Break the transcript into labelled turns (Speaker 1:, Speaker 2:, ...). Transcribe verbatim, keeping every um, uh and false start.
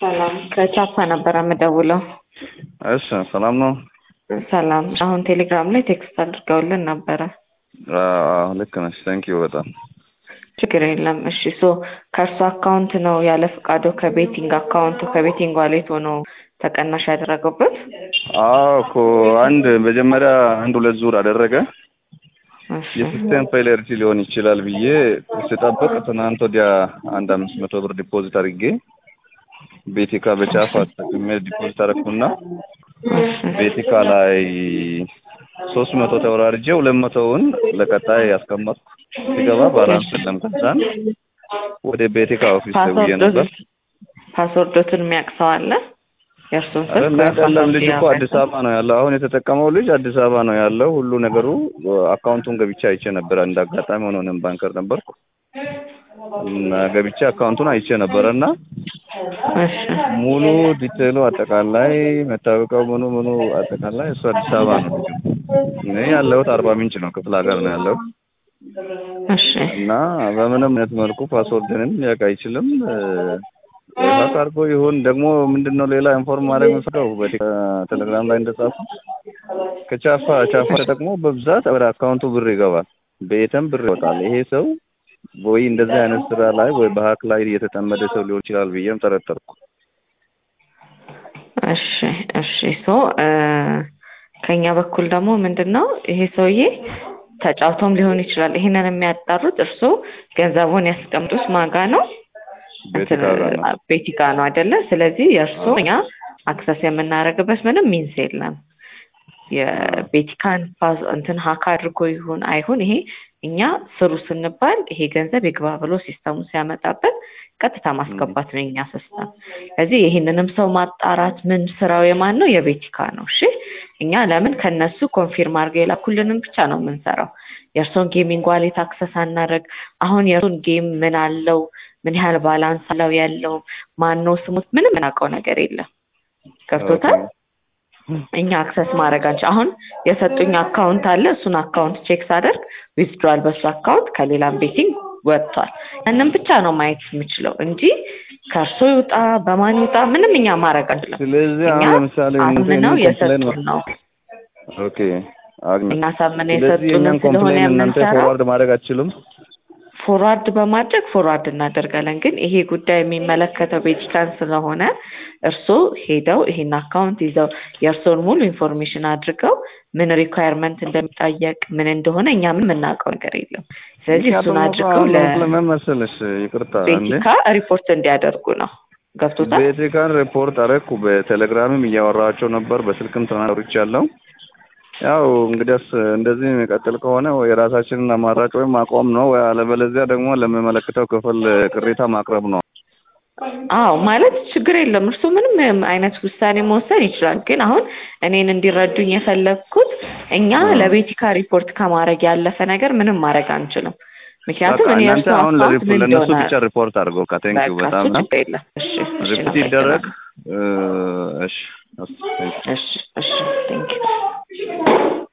Speaker 1: ሰላም ከቻፓ ነበር የምደውለው።
Speaker 2: እሺ ሰላም ነው።
Speaker 1: ሰላም አሁን ቴሌግራም ላይ ቴክስት አድርገውልን ነበረ።
Speaker 2: አዎ ልክ ነሽ። ታንኪዩ በጣም
Speaker 1: ችግር የለም። እሺ ሶ ከእርሱ አካውንት ነው ያለ ፈቃዶ ከቤቲንግ አካውንቱ ከቤቲንግ ዋሌት ሆኖ ተቀናሽ ያደረገበት?
Speaker 2: አዎ እኮ አንድ መጀመሪያ አንድ ሁለት ዙር አደረገ።
Speaker 1: እሺ
Speaker 2: የሲስተም ፌለሪቲ ሊሆን ይችላል ብዬ ስጠብቅ ትናንት ወዲያ አንድ አምስት መቶ ብር ዲፖዚት አድርጌ ቤቲካ በቻፋ ተጠቅሜ ዲፖዚት አደረኩና ቤቲካ ላይ ሶስት መቶ ተወራርጄ ሁለት መቶውን ለቀጣይ ያስቀመጥኩ ሲገባ ባላንስ የለም። ከዛን ወደ ቤቲካ ኦፊስ ደውዬ ነበር።
Speaker 1: ፓስወርዶትን የሚያቅሰው አለ? የእርሱን ስልክ
Speaker 2: አይደለም ልጅ እኮ አዲስ አበባ ነው ያለው። አሁን የተጠቀመው ልጅ አዲስ አበባ ነው ያለው። ሁሉ ነገሩ አካውንቱን ገብቼ አይቼ ነበር። እንደ አጋጣሚ ሆኖንም ባንከር ነበርኩ እና ገብቼ አካውንቱን አይቼ ነበርና ሙሉ ዲቴሉ አጠቃላይ መታወቂያው ምኑ ምኑ አጠቃላይ እሱ አዲስ አበባ ነው ልጅ። እኔ ያለሁት አርባ ምንጭ ነው፣ ክፍለ ሀገር ነው ያለው።
Speaker 1: እሺ
Speaker 2: እና በምንም አይነት መልኩ ፓስወርድንም ሊያውቅ አይችልም። ሀክ አድርጎ ይሁን ደግሞ ምንድነው ሌላ ኢንፎርም ማድረግ የምፈልገው በቴሌግራም ላይ እንደጻፉ ከቻፋ ቻፋ ተጠቅሞ በብዛት ወደ አካውንቱ ብር ይገባል፣ በየትም ብር ይወጣል። ይሄ ሰው ወይ እንደዚህ አይነት ስራ ላይ ወይ በሀክ ላይ የተጠመደ ሰው ሊሆን ይችላል ብዬም ጠረጠርኩ።
Speaker 1: እሺ እሺ ሶ ከኛ በኩል ደግሞ ምንድነው ይሄ ሰውዬ ተጫውቶም ሊሆን ይችላል። ይሄንን የሚያጣሩት እርሱ ገንዘቡን ያስቀምጡት ማጋ ነው ቤቲካ ነው አይደለ? ስለዚህ የእርሱ እኛ አክሰስ የምናደርግበት ምንም ሚንስ የለም። የቤቲካን ፓስ እንትን ሀክ አድርጎ ይሁን አይሁን ይሄ እኛ ስሩ ስንባል ይሄ ገንዘብ ይግባ ብሎ ሲስተሙ ሲያመጣበት ቀጥታ ማስገባት ነው የኛ ሲስተም። ስለዚህ ይሄንንም ሰው ማጣራት ምን ስራው የማን ነው? የቤቲካ ነው። እሺ እኛ ለምን ከነሱ ኮንፊርም አድርገው የላኩልንም ብቻ ነው የምንሰራው። የእርሱን ጌሚንግ ዋሌት አክሰስ አናደርግ። አሁን የእርሱን ጌም ምን አለው፣ ምን ያህል ባላንስ አለው ያለው ማን ነው ስሙት፣ ምንም የምናውቀው ነገር የለም። ገብቶታል? እኛ አክሰስ ማድረግ አንቺ አሁን የሰጡኝ አካውንት አለ። እሱን አካውንት ቼክ ሳደርግ ዊዝድራል በሱ አካውንት ከሌላም ቤቲንግ ወጥቷል። ያንን ብቻ ነው ማየት የምችለው እንጂ ከእርሱ ይውጣ በማን ይውጣ ምንም እኛ ማድረግ አንችልም።
Speaker 2: ስለዚህ አሁን ለምሳሌ
Speaker 1: ነው የሰጡን ነው
Speaker 2: ኦኬ አግኝ
Speaker 1: እና ሳመነ የሰጡን ስለሆነ
Speaker 2: እናንተ ፎርዋርድ ማድረግ አትችሉም?
Speaker 1: ፎርዋርድ በማድረግ ፎርዋርድ እናደርጋለን። ግን ይሄ ጉዳይ የሚመለከተው ቤቲካን ስለሆነ እርሶ ሄደው ይሄን አካውንት ይዘው የእርሶን ሙሉ ኢንፎርሜሽን አድርገው ምን ሪኳየርመንት እንደሚጠየቅ ምን እንደሆነ እኛ ምን የምናውቀው ነገር የለም። ስለዚህ እሱን አድርገው
Speaker 2: ለምን መሰለሽ ይቅርታ
Speaker 1: ቤቲካ ሪፖርት እንዲያደርጉ ነው። ገብቶታል?
Speaker 2: ቤቲካን ሪፖርት አደረኩ። በቴሌግራምም እያወራቸው ነበር፣ በስልክም ተናግሬያለሁ። ያው እንግዲያስ እንደዚህ የሚቀጥል ከሆነ ወይ የራሳችንን አማራጭ ወይም ማቆም ነው ወይ አለበለዚያ ደግሞ ለሚመለከተው ክፍል ቅሬታ ማቅረብ ነው።
Speaker 1: አዎ ማለት ችግር የለም። እርሱ ምንም አይነት ውሳኔ መወሰን ይችላል። ግን አሁን እኔን እንዲረዱኝ የፈለግኩት እኛ ለቤቲካ ሪፖርት ከማድረግ ያለፈ ነገር ምንም ማድረግ አንችልም። ምክንያቱም እኔ እርሱ
Speaker 2: አሁን ለነሱ ብቻ ሪፖርት አድርገው ካቴንኪው በጣም ነው።
Speaker 1: እሺ
Speaker 2: ሪፖርት ይደረግ። እሺ
Speaker 1: እሺ እሺ ቴንኪው